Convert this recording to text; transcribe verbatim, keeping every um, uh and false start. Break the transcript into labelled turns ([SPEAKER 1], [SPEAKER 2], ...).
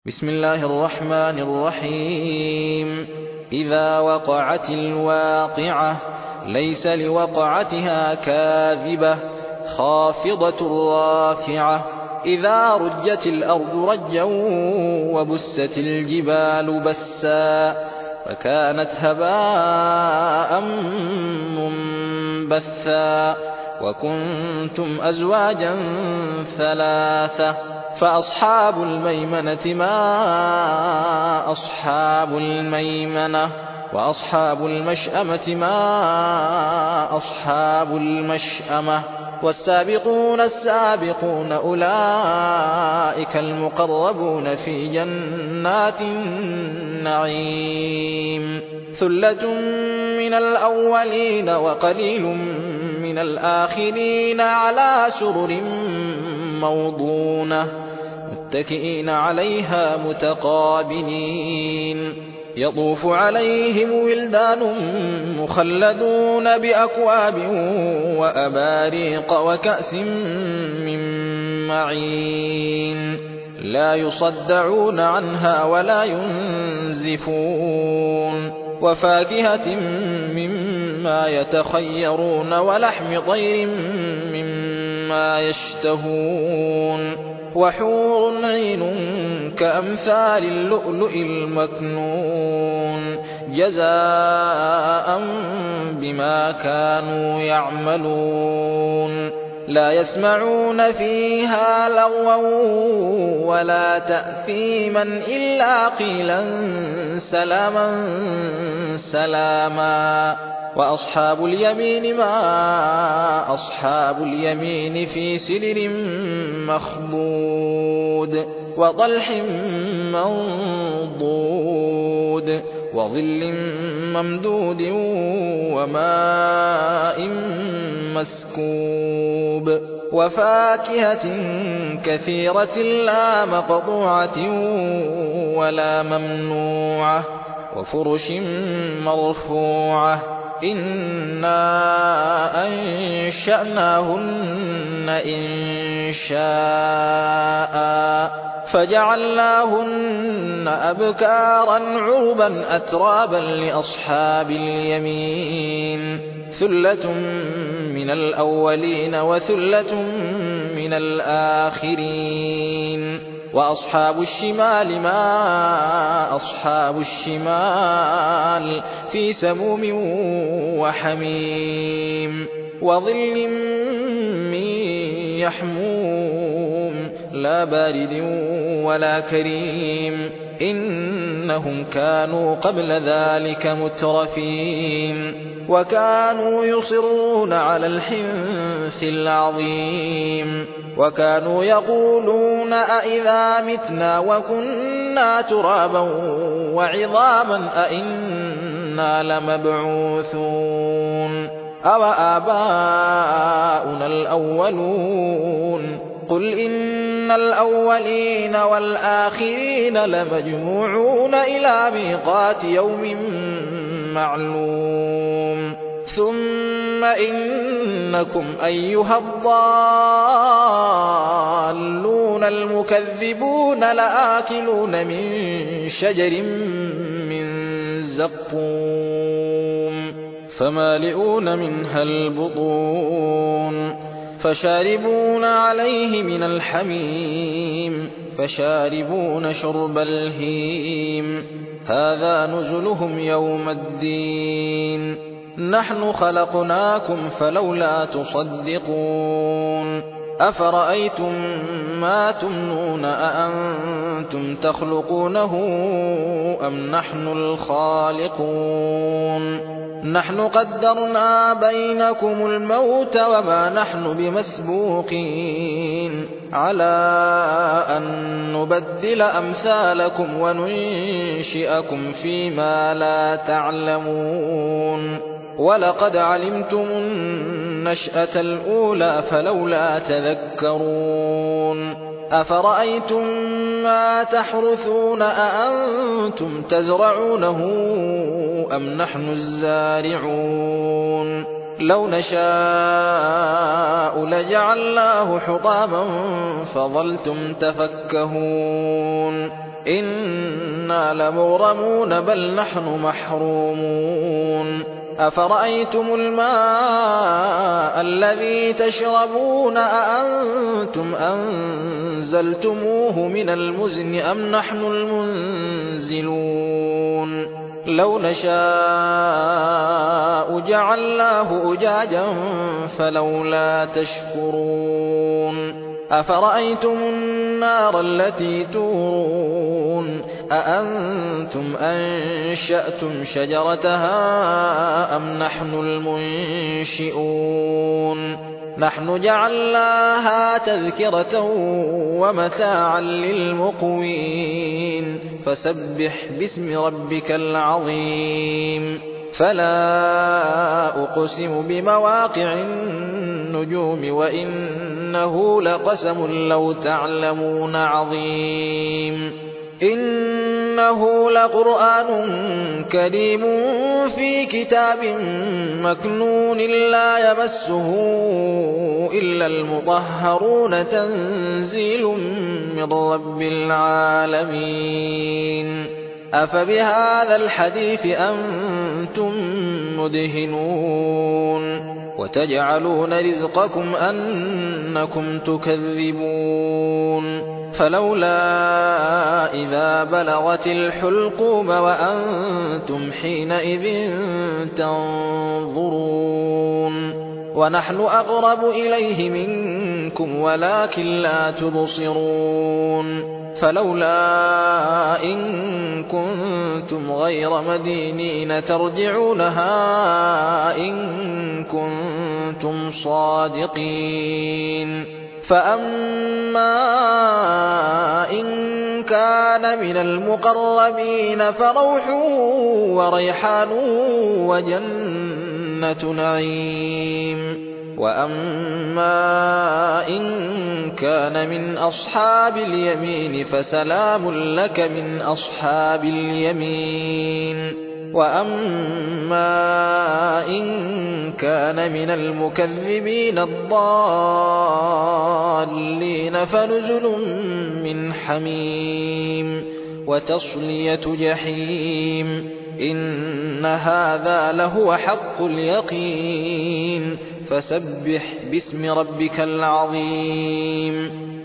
[SPEAKER 1] بسم الله الرحمن الرحيم. إذا وقعت الواقعة ليس لوقعتها كاذبة خافضة رافعة. إذا رجت الأرض رجا وبست الجبال بسا فكانت هباء منبثا وكنتم أزواجا ثلاثة فأصحاب الميمنة ما أصحاب الميمنة وأصحاب المشأمة ما أصحاب المشأمة والسابقون السابقون أولئك المقربون في جنات النعيم. ثلة من الأولين وقليل من الآخرين على سرر موضونة متكئين عليها متقابلين. يطوف عليهم ولدان مخلدون بأكواب وأباريق وكأس من معين لا يصدعون عنها ولا ينزفون. وفاكهة مما يتخيرون ولحم طير مما يشتهون وحور عين كأمثال اللؤلؤ المكنون جزاء بما كانوا يعملون. لا يسمعون فيها لغوا ولا تأثيما إلا قيلا سلاما سلاما. وأصحاب اليمين ما أصحاب اليمين في سدر مخضود وطلح منضود وظل ممدود وماء مسكوب وفاكهة كثيرة لا مقطوعة ولا ممنوعة وفرش مرفوعة. إنا أنشأناهن إنشاء فجعلناهن أبكارا عربا أترابا لأصحاب اليمين. ثلة من الأولين وثلة من الآخرين. وأصحاب الشمال ما أصحاب الشمال في سموم وحميم وظل من يحموم لا بارد ولا كريم. إنهم كانوا قبل ذلك مترفين وكانوا يصرون على الحنث العظيم وكانوا يقولون أئذا متنا وكنا ترابا وعظاما أئنا لمبعوثون أو آباؤنا الأولون. قل إن الأولين والآخرين لمجموعون إلى ميقات يوم معلوم. ثم إنكم أيها الضالون المكذبون لآكلون من شجر من زقوم فمالئون منها البطون فشاربون عليه من الحميم فشاربون شرب الهيم. هذا نزلهم يوم الدين. نحن خلقناكم فلولا تصدقون. أفرأيتم ما تمنون أأنتم تخلقونه أم نحن الخالقون؟ نحن قدرنا بينكم الموت وما نحن بمسبوقين على أن نبدل أمثالكم وننشئكم فيما لا تعلمون. ولقد علمتم النشأة الأولى فلولا تذكرون. أفرأيتم ما تحرثون أأنتم تزرعونه أم نحن الزارعون؟ لو نشاء لجعلناه حطاما فظلتم تفكهون إنا لمغرمون بل نحن محرومون أفرأيتم الماء الذي تشربون أأنتم أنزلتموه من المزن أم نحن المنزلون لو نشاء جعلناه أجاجا فلولا تشكرون أفرأيتم النار التي تورون أأنتم أنشأتم شجرتها أم نحن المنشئون نحن جعلناها تذكرة ومتاعا للمقوين فسبح باسم ربك العظيم فلا أقسم بمواقع النجوم وإنه لقسم لو تعلمون عظيم إنه لقرآن كريم في كتاب مكنون لا يمسه إلا المطهرون تنزيل من رب العالمين أفبهذا الحديث أنتم مدهنون وتجعلون رزقكم أنكم تكذبون فلولا إذا بلغت الحلقوم وأنتم حينئذ تنظرون ونحن أقرب إليه منكم ولكن لا تبصرون فلولا إن كنتم غير مدينين ترجعونها إن كنتم صادقين فأما إن كان من المقربين فروح وريحان وجنة نعيم وأما إن كان من أصحاب اليمين فسلام لك من أصحاب اليمين وأما إن كان من المكذبين الضالين فنزل من حميم وتصلية جحيم إن هذا لهو حق اليقين فسبح باسم ربك العظيم